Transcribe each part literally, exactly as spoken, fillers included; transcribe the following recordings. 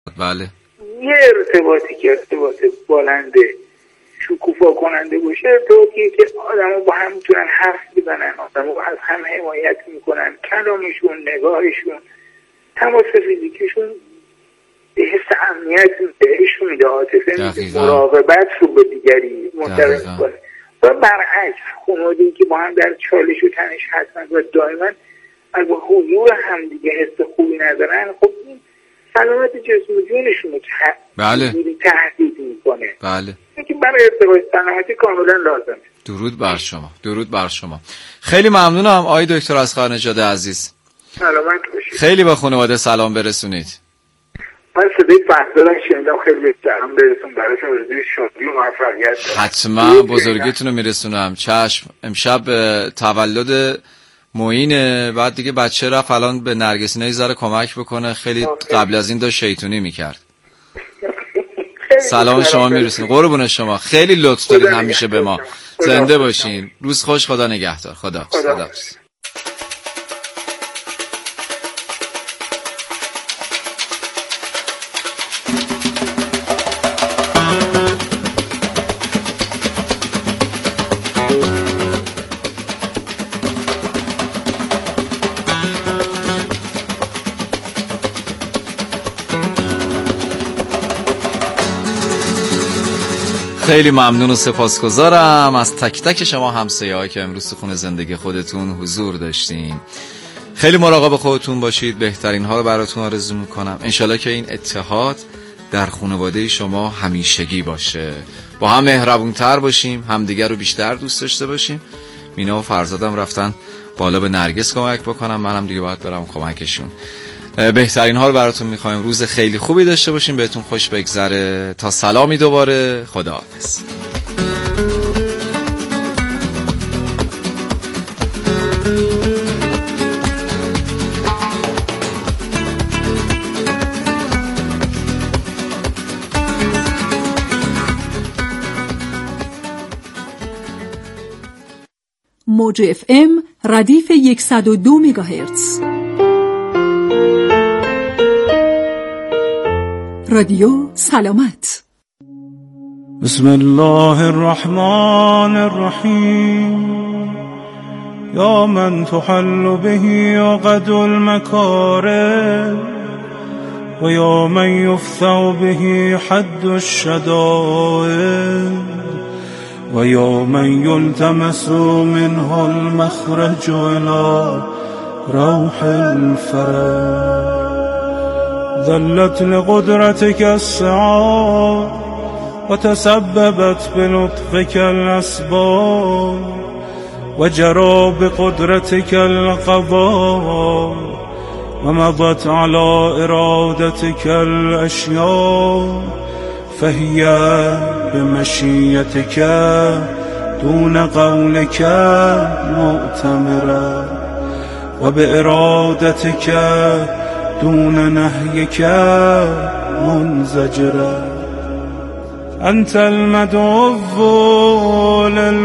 بله. یه ارتباطی که ارتباط بالنده شکوفا کننده باشه، ارتباطی که آدم با هم میتونن حرف بزنن، آدم با از هم حمایت میکنن، کلامشون، نگاهشون، تماس فیزیکیشون حس امنیت بهشون میده، عاطفه میده، مراقبت رو به دیگری منتقل میکنه. و برعکس خانواده‌ای که با هم در چالش و تنش هستن و دائما از حضور هم دیگه حس خوبی ندارن، خب این سلامت جسم و جونشون رو بله. تهدید میکنه. بله. اینکه برای ارتقای سلامتی کاملا لازمه. درود بر شما. درود بر شما. خیلی ممنونم آقای دکتر اصغر نژاد عزیز. سلامت باشید. خیلی به خانواده سلام برسونید. من صدای فرزادم شنیدم، خیلی به سلام برسون براشون، روزی شادی و موفقیت. حتما بزرگیتون رو میرسونم. چشم. امشب تولد معینه، بعد دیگه بچه رفت الان به نرگسینه یه ذره کمک بکنه، خیلی قبل از این داشت شیطونی میکرد. سلام شما میرسون. قربون شما. خیلی لطف دارید همیشه به ما. زنده باشین. روز خوش. خدا نگهدار. خدا خدا. خیلی ممنون و سپاسگزارم از تک تک شما همسایه‌هایی که امروز تو خونه زندگی خودتون حضور داشتین. خیلی مراقب خودتون باشید. بهترین ها رو براتون آرزو میکنم. انشالله که این اتحاد در خانواده شما همیشگی باشه. با هم مهربونتر باشیم، همدیگر رو بیشتر دوست داشته باشیم. مینا و فرزادم رفتن بالا به نرگس کمک بکنم، منم دیگه باید برم کمکشون. بهترین ها رو براتون میخوایم. روز خیلی خوبی داشته باشیم، بهتون خوش بگذره. تا سلامی دوباره. خداحافظ. موج اف ام ردیف صد و دو مگاهرتز. رادیو سلامت. بسم الله الرحمن الرحیم. یا من تحل به عقد المکاره و یا من یفتح به حد الشدائد و یا من یلتمس منه المخرج الى روح الفرج. ذلت لقدرتك السعاد وتسببت بلطفك الأسباب وجرى بقدرتك القضاء ومضت على إرادتك الأشياء فهي بمشيتك دون قولك مؤتمرة وبإرادتك دون نهيك منزجرة. أنت المدعو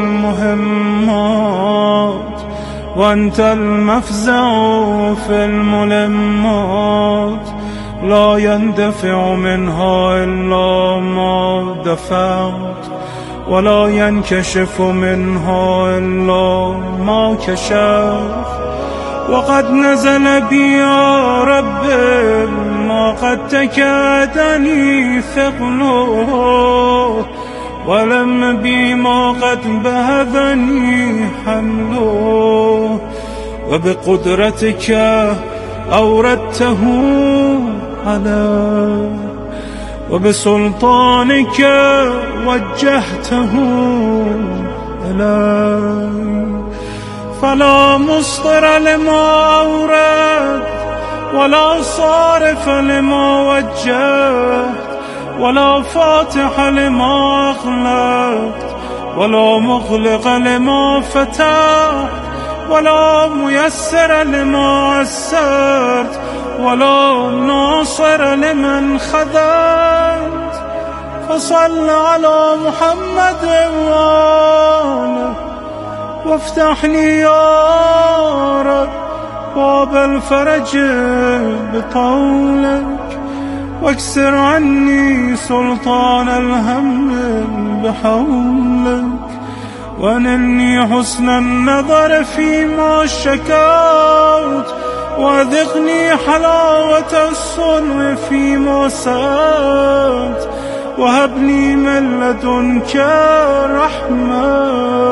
للمهمات وأنت المفزع في الملمات. لا يندفع منها إلا ما دفعت ولا ينكشف منها إلا ما كشفت. وقد نزل بي يا رب ما قد تكادني ثقله ولم بي ما قد بهذني حمله. وبقدرتك أوردته علي وبسلطانك وجهته إلي. فلا مصدر لما أورد ولا صارف لما وجهت ولا فاتح لما أغلقت ولا مغلق لما فتحت ولا ميسر لما عسرت ولا ناصر لمن خذلت. فصل على محمد وآله وافتح لي يا رب باب الفرج بطولك واكسر عني سلطان الهم بحولك، وانني حسن النظر فيما شكوت، وذقني حلاوة الصنع فيما سألت، وهبني من لدنك رحمة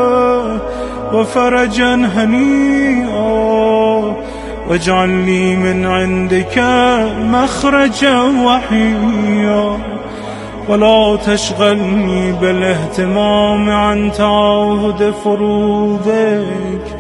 وفرجا هنيئا، واجعل لي من عندك مخرجا وحيا، ولا تشغلني بالاهتمام عن تعاهد فروضك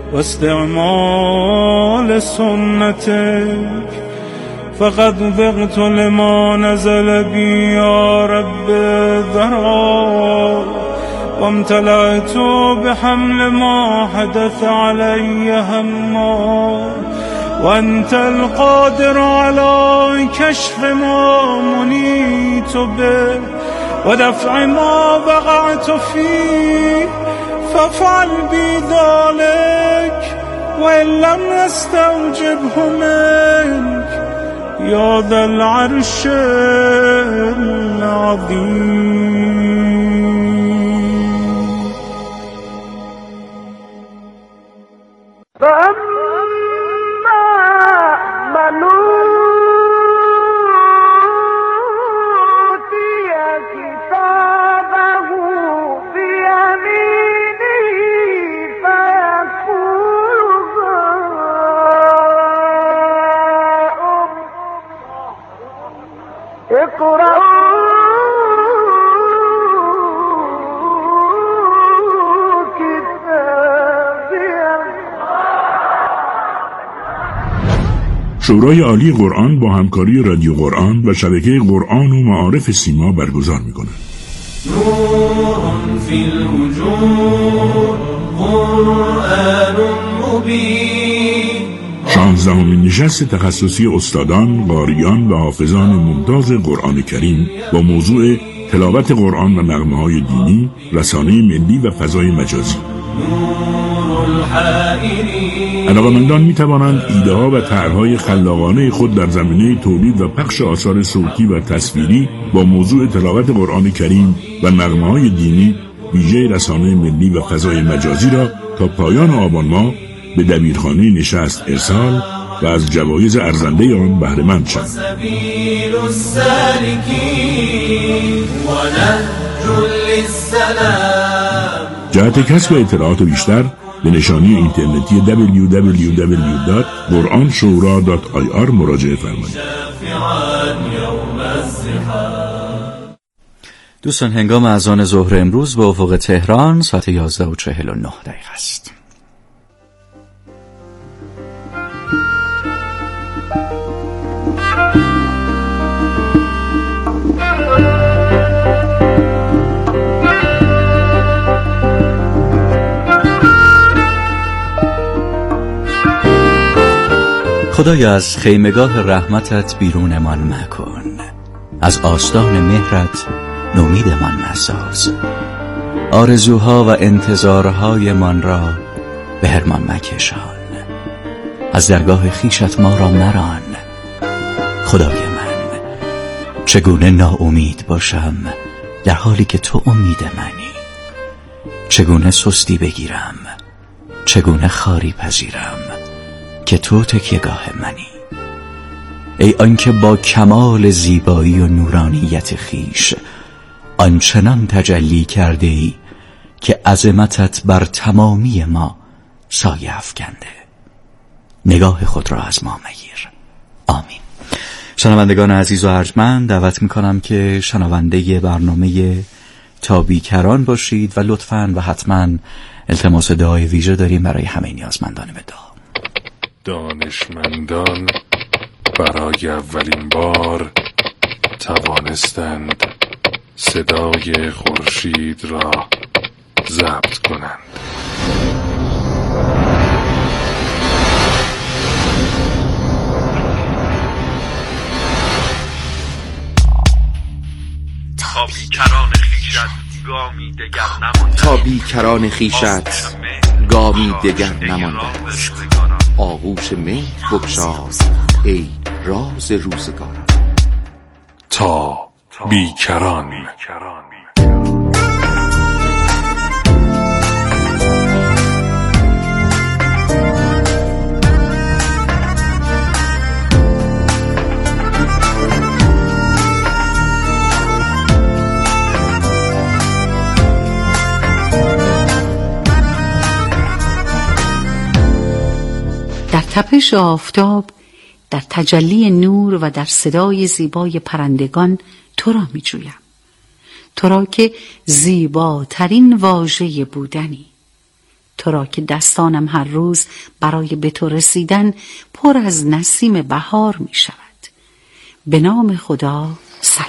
واستعمال سنتك، فقد ذقت لما نزل بي يا رب ذرا، وامتلأت بحمل ما حدث علي هما، وأنت القادر على كشف ما منيت به ودفع ما وقعت فيه، فافعل بي ذلك وإن لم نستوجبه منك يا ذا العرش العظيم. فأما من أوتي كتابه بيمينه فيقول اقرأوا شورای عالی قرآن با همکاری رادیو قرآن و شبکه قرآن و معارف سیما برگزار می‌کند. نور فی الوجود قرآن مبین. شانزدهمین نشست تخصصی استادان، قاریان و حافظان ممتاز قرآن کریم با موضوع تلاوت قرآن و نغمه‌های دینی، رسانه ملی و فضای مجازی. علاقه‌مندان می توانند ایده ها و طرح‌های خلاقانه خود در زمینه تولید و پخش آثار صوتی و تصویری با موضوع تلاوت قرآن کریم و نغمه‌های دینی ویژه رسانه ملی و فضای مجازی را تا پایان آبان ماه به دبیرخانه نشست ارسال و از جوایز ارزنده آن بهره مند شوند. جهت کسب اطلاعات بیشتر به نشانی اینترنتی دبلیو دبلیو دبلیو دات قرآن شورا دات آی آر مراجعه فرمایید. دوستان، هنگام اذان ظهر امروز به افق تهران ساعت یازده و چهل و نه دقیقه است. خدایا از خیمگاه رحمتت بیرونمان مکن، از آستان مهرت نومیدمان مساز، آرزوها و انتظارهای من را به هرمان مکشان، از درگاه خیشت ما را مران. خدای من، چگونه ناامید باشم در حالی که تو امید منی؟ چگونه سستی بگیرم، چگونه خاری پذیرم که تو تکیه‌گاه منی؟ ای آنکه با کمال زیبایی و نورانیت خیش آنچنان تجلی کرده ای که عظمتت بر تمامی ما سایه افکنده، نگاه خود را از ما مگیر. آمین. شنوندگان عزیز و ارجمند، دعوت میکنم که شنونده برنامه تا بیکران باشید و لطفاً و حتماً التماس دعای ویژه داریم برای همه نیازمندان به دعا. دانشمندان برای اولین بار توانستند صدای خورشید را ضبط کنند. تا بیکران خیشت گامی دگر نمانده، تا بیکران خیشت گامی دگر نمانده است. آغوش مهر بگشای ای راز روزگاران. تا بیکران. در تپش آفتاب، در تجلی نور و در صدای زیبای پرندگان تو را می جویم. تو را که زیباترین واژه بودنی. تو را که دستانم هر روز برای به تو رسیدن پر از نسیم بهار می شود. به نام خدا سلام.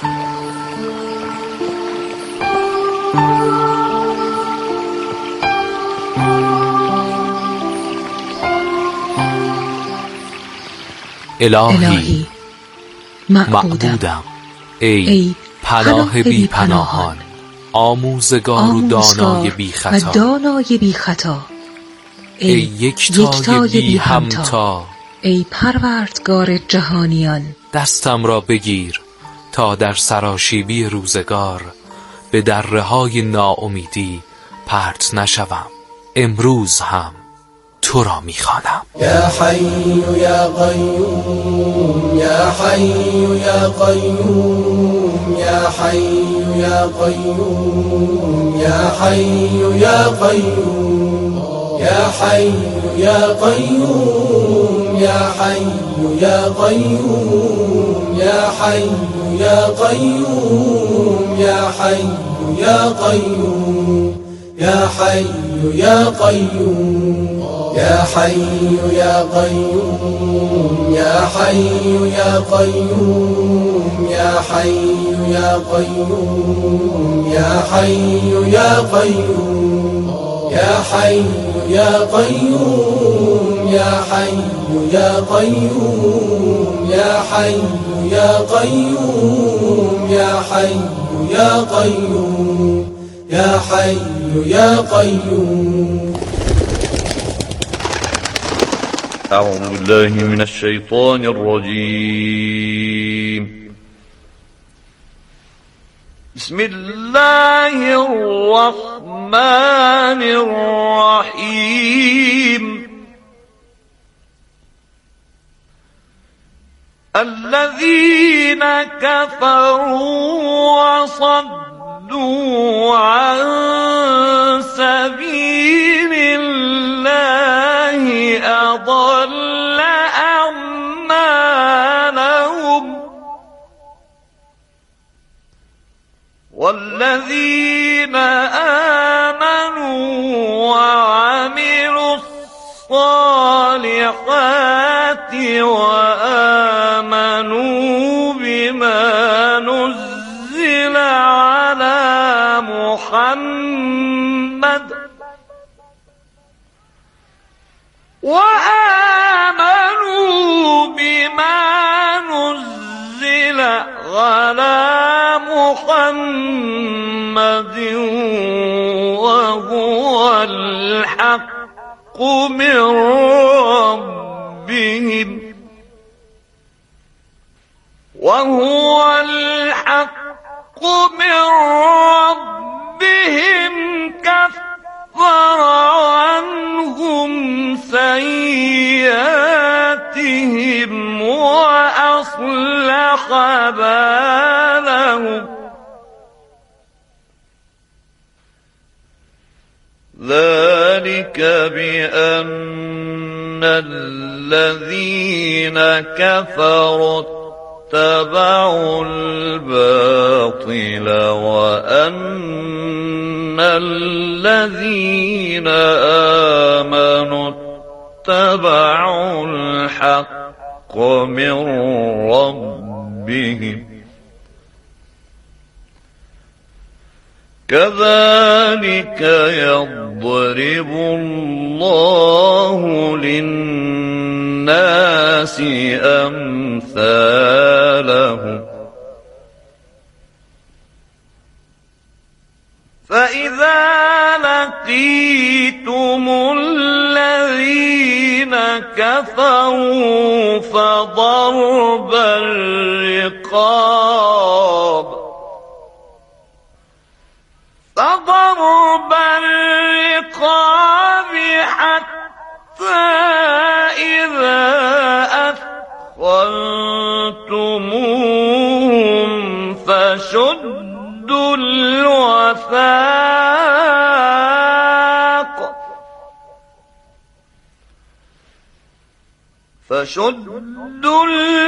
الهی, الهی معبودم ای, ای پناه بی پناهان، آموزگار و دانای بی خطا, دانای بی خطا ای, ای یکتای بی همتا، ای پروردگار جهانیان. دستم را بگیر تا در سراشیبی روزگار به دره های ناامیدی پرت نشوم. امروز هم تو را میخوانم. یا حی یا قیوم، یا حی یا قیوم، یا حی یا قیوم، یا حی یا قیوم، یا حی یا قیوم، یا حی یا قیوم، یا حی یا قیوم، یا حی یا قیوم، یا حی یا قیوم، يا حي يا قيوم، يا حي يا قيوم، يا حي يا قيوم، يا حي يا قيوم، يا حي يا قيوم، يا حي يا قيوم، يا حي يا قيوم، يا حي يا قيوم، يا حي يا قيوم. أعوذ بالله من الشيطان الرجيم. بسم الله الرحمن الرحيم. الذين كفروا وصدوا عن سبيل الله أضل أعمالهم، والذين آمنوا وعملوا الصالحات وآمنوا بما نزل على محمد وآمنوا بما نزل على محمد وهو الحق من ربهم وهو الحق من ربهم كفر عنهم سيئاتهم وأصلح بالهم. ذلك بأن الذين كفروا اتبعوا الباطل وأن الذين آمنوا اتبعوا الحق من ربهم. كذلك يضرب الله للناس أمثالهم. فإذا لقيتم الذين كفروا فضرب الرقاب فشدوا الوثاق فشدوا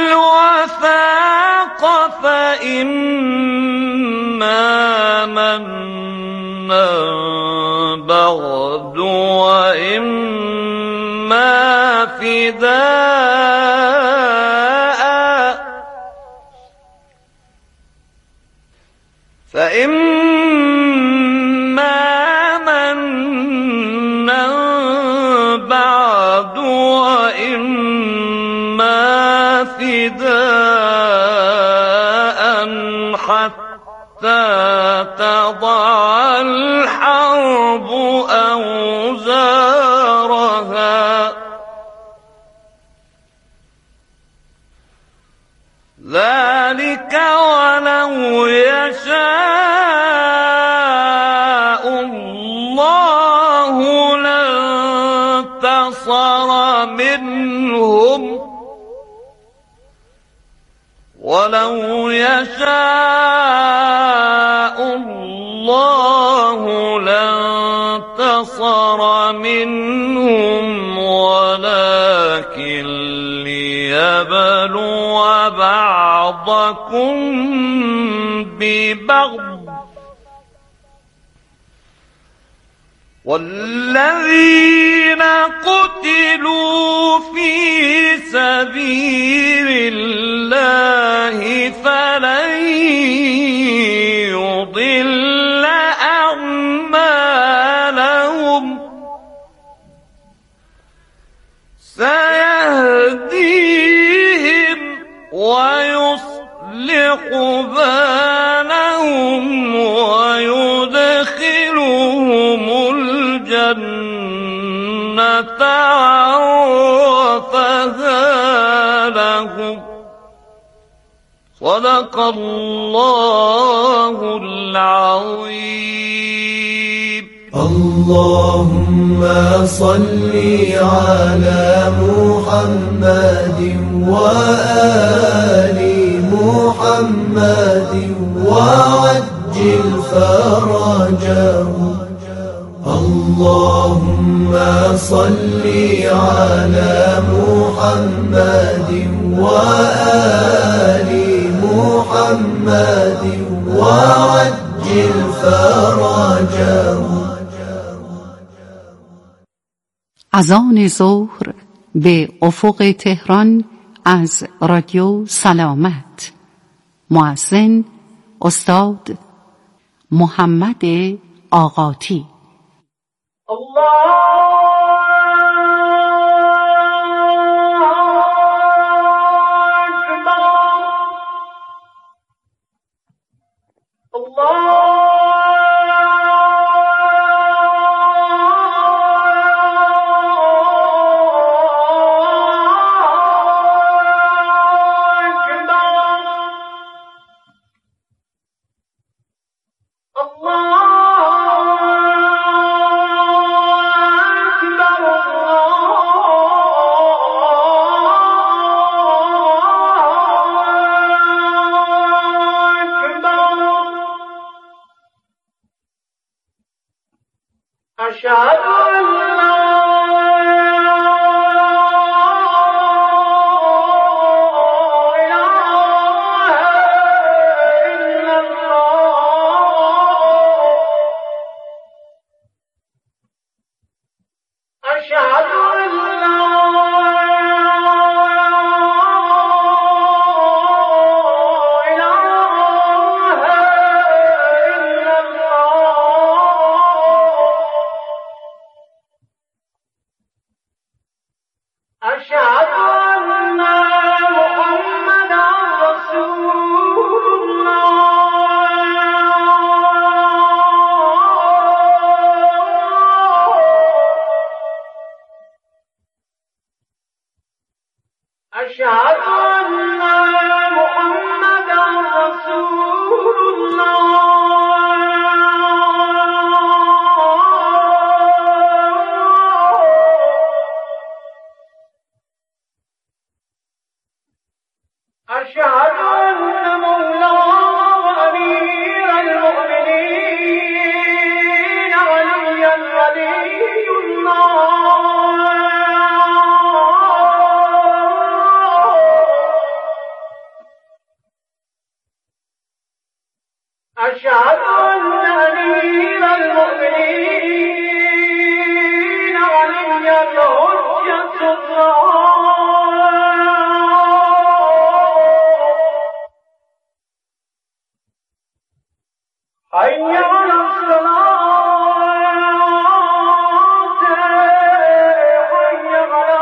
الوثاق فإما منا بعد وإما فداء فإما منا بعد وإما فداء حتى تضع الحرب أوزارها ذلك ولو يشاء الله لانتصر منهم ولو يشاء الله لانتصر منهم ولكن ليبلو بعضكم ببعض والذين قتلوا في سبيل الله فلن يضل أعمالهم سيهديهم ويصلح بالهم ويدخلهم الجنة عرفها لهم صدق الله العظيم. اللهم صل على محمد وآل محمد وعجل فرجهم. اللهم صل على محمد وآل محمد وعجل فرجهم. از آن ظهر به افق تهران از رادیو سلامت، مؤذن استاد محمد آقاتی. أشهد أن مولانا أشهد أن أمير المؤمنين ولي الحجة الله حي على الصلاة حي على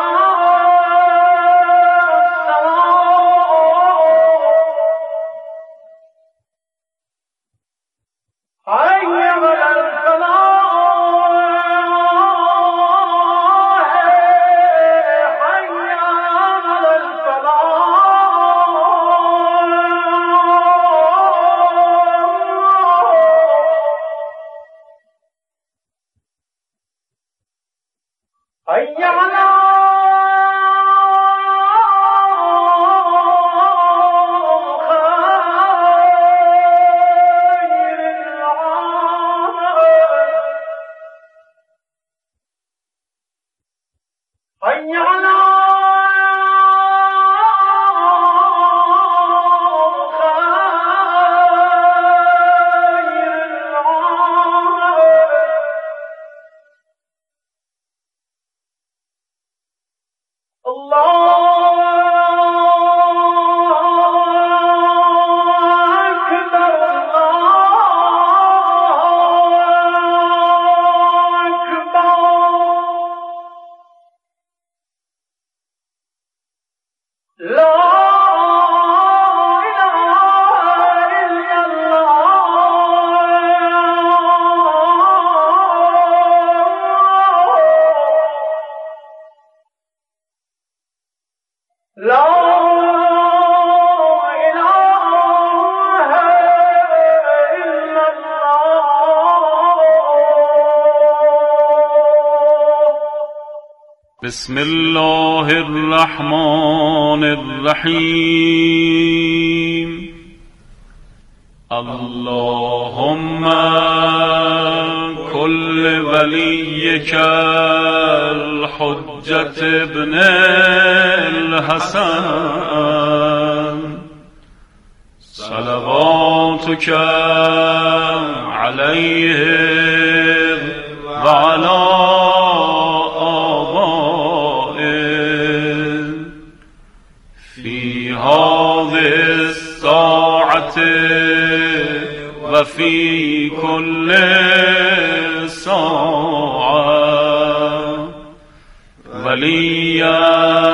بسم الله الرحمن الرحيم اللهم كل وليك الحجة ابن الحسن صلواتك عليه وعلى وفي كل ساعة وليا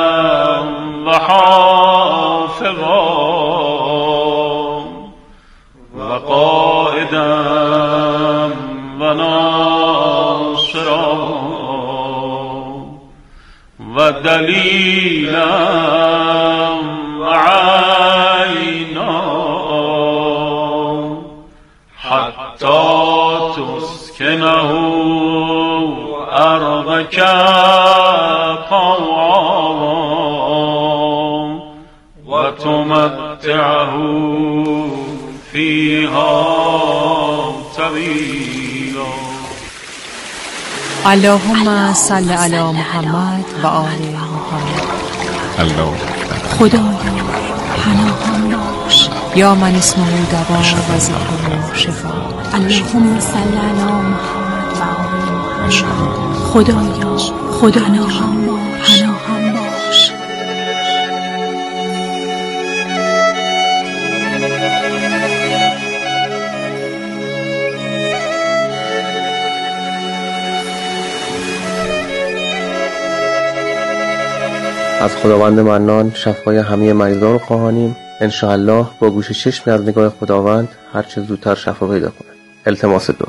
وحافظا وقائدا وناصرا ودليلا وعينا حتى تسكنه أرضك طوعا وتمتعه فيها طويلا. اللهم صل على محمد و آل محمد. الله خدایا پناهم باش یا من اسمه دوا و ذکره شفا. اللهم صل علی محمد و آل محمد. خدایا خدا پناهم باش پناهم باش. از خداوند منان شفای همه مریضان رو خواهانیم. انشاءالله با گوش چشم از نگاه خداوند هر چه زودتر شفا پیدا کنه. التماس دعا.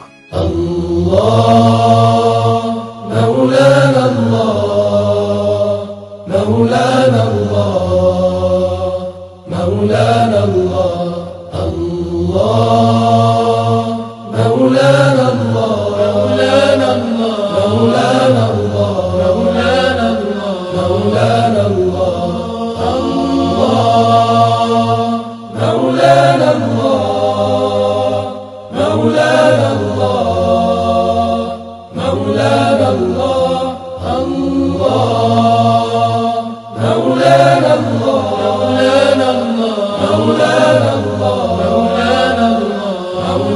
الله مولانا الله مولانا الله مولانا الله الله مولانا الله مولانا الله مولانا الله مولانا الله مولانا الله مولانا الله مولانا الله مولانا الله الله مولانا الله مولانا الله مولانا الله مولانا الله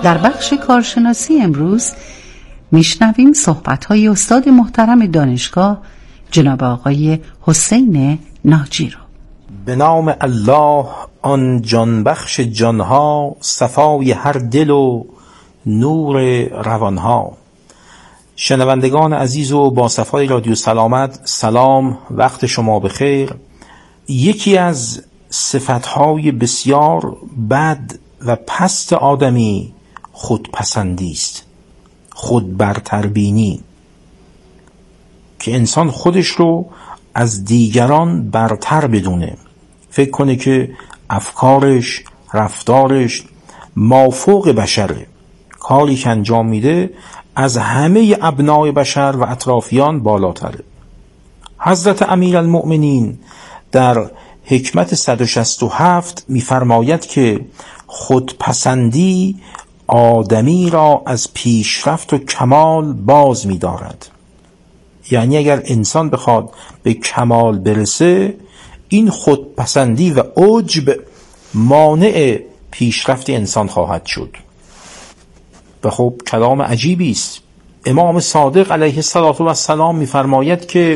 در بخش کارشناسی امروز میشنویم صحبت‌های استاد محترم دانشگاه جناب آقای حسین ناجی رو. به نام الله آن جانبخش جانها، صفای هر دل و نور روانها. شنوندگان عزیز و با صفای رادیو سلامت، سلام، وقت شما بخیر. یکی از صفتهای بسیار بد و پست آدمی خودپسندی است، خود برتربینی، که انسان خودش رو از دیگران برتر بدونه، فکر کنه که افکارش، رفتارش مافوق بشره، کاری که انجام میده از همه ابنای بشر و اطرافیان بالاتره. حضرت امیرالمؤمنین در حکمت صد و شصت و هفت می‌فرماید که خودپسندی آدمی را از پیشرفت و کمال باز می‌دارد. یعنی اگر انسان بخواد به کمال برسه، این خودپسندی و عجب مانع پیشرفت انسان خواهد شد. و خب کلام عجیبی است. امام صادق علیه السلام می‌فرماید که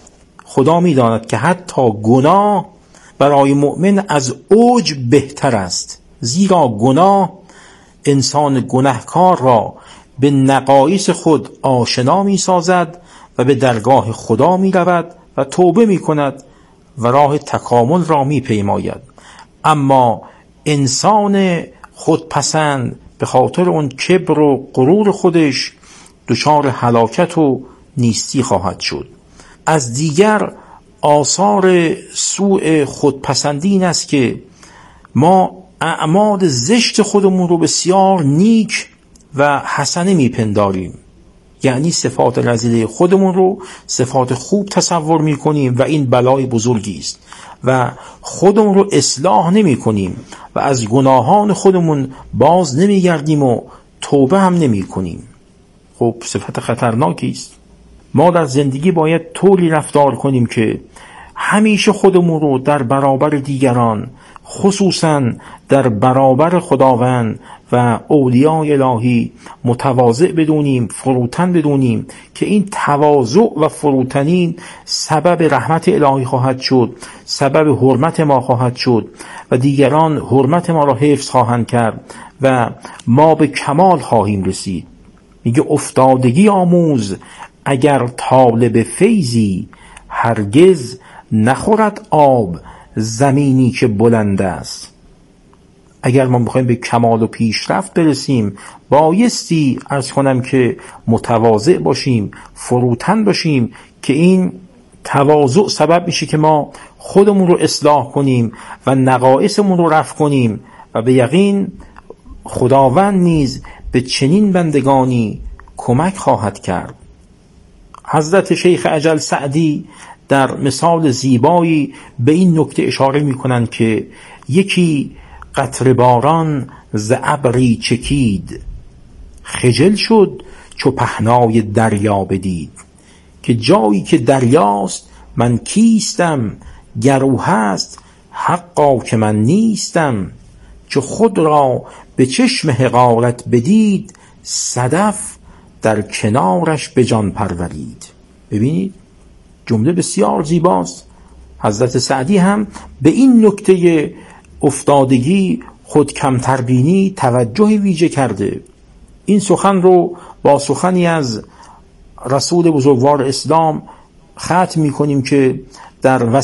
خدا می‌داند که حتی گناه برای مؤمن از عجب بهتر است، زیرا گناه انسان گناهکار را به نقایص خود آشنا می‌سازد و به درگاه خدا می‌رود و توبه می‌کند و راه تکامل را می‌پیماید. اما انسان خودپسند به خاطر اون کبر و غرور خودش دچار هلاکت و نیستی خواهد شد. از دیگر آثار سوء خودپسندی این است که ما اعمال زشت خودمون رو بسیار نیک و حسنه میپنداریم، یعنی صفات رذیله خودمون رو صفات خوب تصور میکنیم و این بلای بزرگی است و خودمون رو اصلاح نمی کنیم و از گناهان خودمون باز نمی گردیم و توبه هم نمی کنیم. خب صفت خطرناکی است. ما در زندگی باید طوری رفتار کنیم که همیشه خودمون رو در برابر دیگران، خصوصا در برابر خداوند و اولیای الهی متواضع بدونیم، فروتن بدونیم، که این تواضع و فروتنی سبب رحمت الهی خواهد شد، سبب حرمت ما خواهد شد و دیگران حرمت ما را حفظ خواهند کرد و ما به کمال خواهیم رسید. میگه افتادگی آموز اگر طالب فیضی، هرگز نخورد آب زمینی که بلند است. اگر ما بخوایم به کمال و پیشرفت برسیم، بایستی عرض کنم که متواضع باشیم، فروتن باشیم، که این تواضع سبب میشه که ما خودمون رو اصلاح کنیم و نقایصمون رو رفع کنیم و به یقین خداوند نیز به چنین بندگانی کمک خواهد کرد. حضرت شیخ اجل سعدی در مثال زیبایی به این نکته اشاره میکنند که یکی قطره باران ز ابری چکید، خجل شد چو پهنای دریا بدید. که جایی که دریاست من کیستم، گر او هست حقا که من نیستم. چو خود را به چشم حقارت بدید، صدف در کنارش به جان پرورید. ببینید جمله بسیار زیباست. حضرت سعدی هم به این نکته افتادگی، خود کمتربینی توجه ویژه کرده. این سخن رو با سخنی از رسول بزرگوار اسلام ختم می کنیم که در